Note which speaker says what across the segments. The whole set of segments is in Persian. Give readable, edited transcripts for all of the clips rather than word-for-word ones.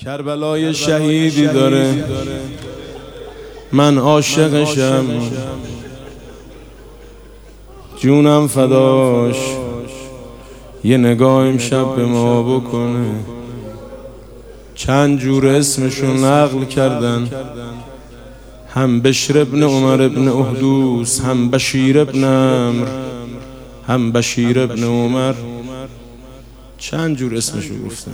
Speaker 1: کربلای شهیدی داره، من عاشقشم، جونم فداش. یه نگاه امشب به ما بکنه. چند جور اسمشون نقل کردن، هم بشر ابن عمر ابن احدوس، هم بشیر ابن عمرو، هم بشیر ابن عمر. چند جور اسمشون گفتن.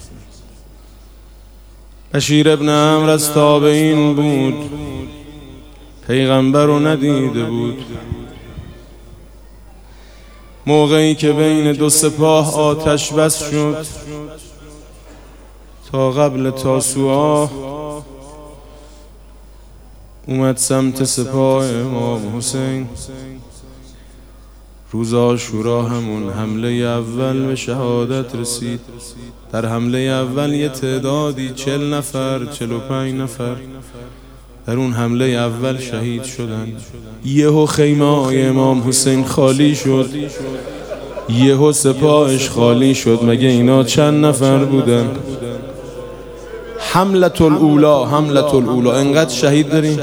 Speaker 1: بشیر ابن عمرو از تابعین بود، پیغمبر رو ندیده بود. موقعی که بین دو سپاه آتش بس شد، تا قبل تاسوعا اومد سمت سپاه امام حسین. روز عاشورا همون حمله اول به شهادت رسید. در حمله اول یه تعدادی 40 نفر 45 نفر در اون حمله اول شهید شدن. یهو خیمه های امام حسین خالی شد، یهو سپاهش خالی شد. مگه اینا چند نفر بودن؟ حملة الاولا انقدر شهید داریم.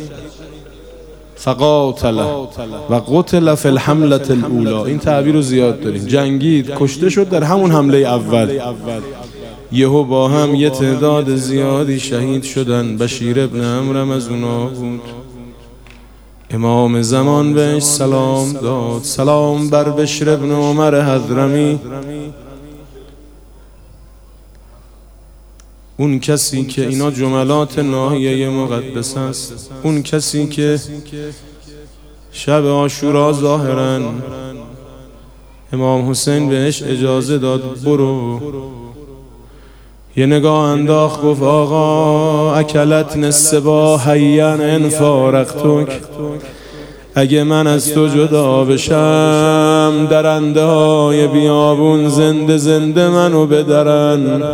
Speaker 1: فقاتل و قتل فی الحملة الاولا، این تعبیر رو زیاد داریم. جنگید، کشته شد در همون حمله اول. یهو با هم یه تعداد زیادی شهید شدن. بشیر ابن عمرو از اونا بود. امام زمان بهش سلام داد. سلام بر بشر ابن عمر حضرمی، اون کسی که اینا جملات ناحیه مقدس است، اون کسی که شب عاشورا ظاهرا امام حسین بهش اجازه داد برو. یه نگاه انداخت، گفت آقا اکلتن السبا حیا ان فارقتک، اگه من از تو جدا بشم درنده های بیابون زنده زنده منو بدرن.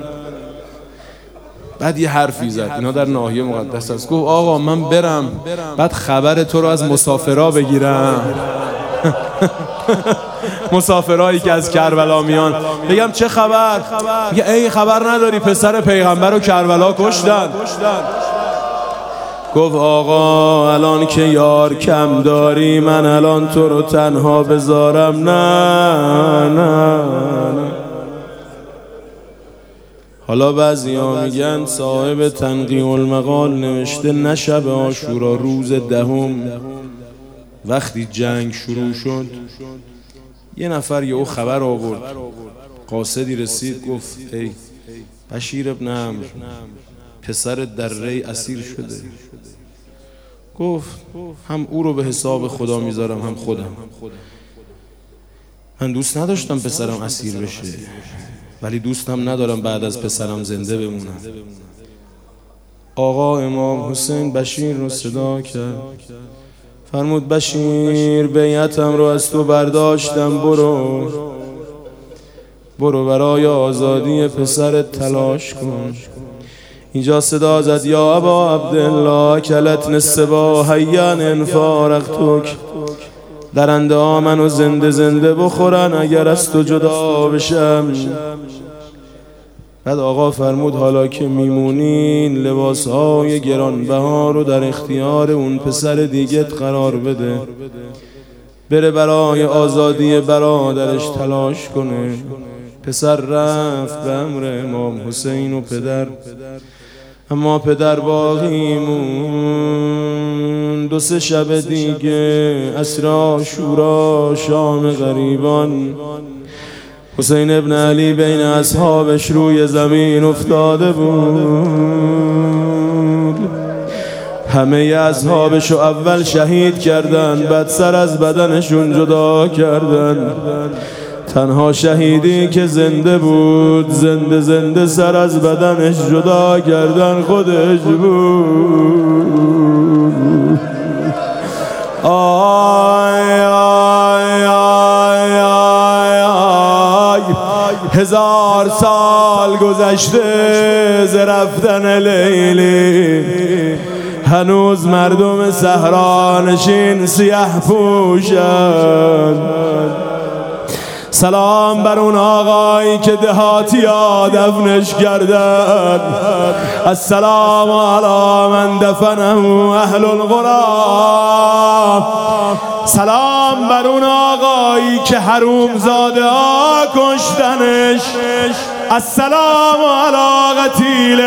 Speaker 1: بعد یه حرفی زد، اینا در ناحیه مقدس است. گفت آقا من برم، بعد خبر تو رو از مسافرها بگیرم. مسافرهایی که از کربلا میان، بگم چه خبر؟ میگه ای خبر نداری پسر پیغمبر رو کربلا کشتن. گفت آقا الان که یار کم داری، من الان تو رو تنها بذارم؟ نه. حالا بعضیا میگن صاحب تنقیح المقال نوشته نه شب عاشورا، روز دهم وقتی جنگ شروع شد، یه نفر یهو خبر آورد، قاصدی رسید گفت ای بشیر ابن عمرو پسر دره اسیر شده. گفت هم او رو به حساب خدا میذارم هم خودم. من دوست نداشتم پسرم اسیر بشه، ولی دوستم ندارم بعد از پسرم زنده بمونم. آقا امام حسین بشیر رو صدا کرد، فرمود بشیر بیعتم رو از تو برداشتم، برو برای آزادی پسرت تلاش کن. اینجا صدا زد یا ابا عبدالله کلتن السبا حیا ان فارقتک، درنده ها منو زنده زنده بخورن اگر از تو جدا بشم. بعد آقا فرمود حالا که میمونین لباسهای گرانبها رو در اختیار اون پسر دیگت قرار بده، بره برای آزادی برادرش تلاش کنه. پسر رفت به امر امام حسین و پدر، اما پدر باقی مون. 2-3 شب دیگه عصر عاشورا شام غریبان، حسین ابن علی بین اصحابش روی زمین افتاده بود. همه اصحابشو اول شهید کردن، بعد سر از بدنشون جدا کردن. تنها شهیدی که زنده بود، زنده زنده سر از بدنش جدا کردن خودش بود. آی آی آی آی آی 1000 سال گذشته ز رفتن لیلی، هنوز مردم صحرا نشین سیاه پوشن. سلام بر اون آقایی که دهاتی ها دفنش کردن. السلام علی من دفنه اهل القرى. سلام بر اون آقایی که حروم زاده ها کشتنش. السلام علی قتیل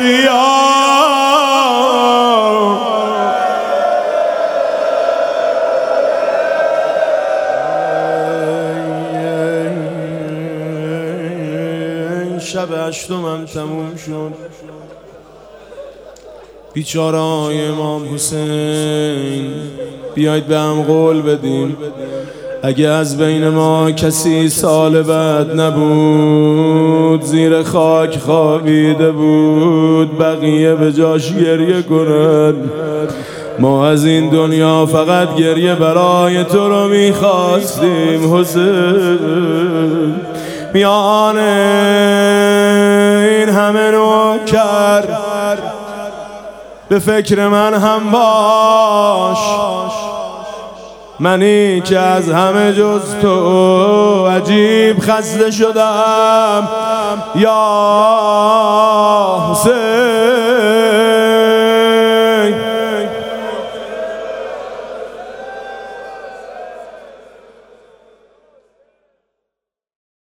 Speaker 1: الادیان. شب هشتمم تموم شد. بیچاره‌های امام حسین، بیایید به هم قول بدیم اگه از بین ما کسی سال بعد نبود، زیر خاک خوابیده بود، بقیه به جاش گریه کنن. ما از این دنیا فقط گریه برای تو رو میخواستیم حسین. میان این همه نوکر به فکر من هم باش، منی که از همه جز تو عجیب خسته شدم یا حسین.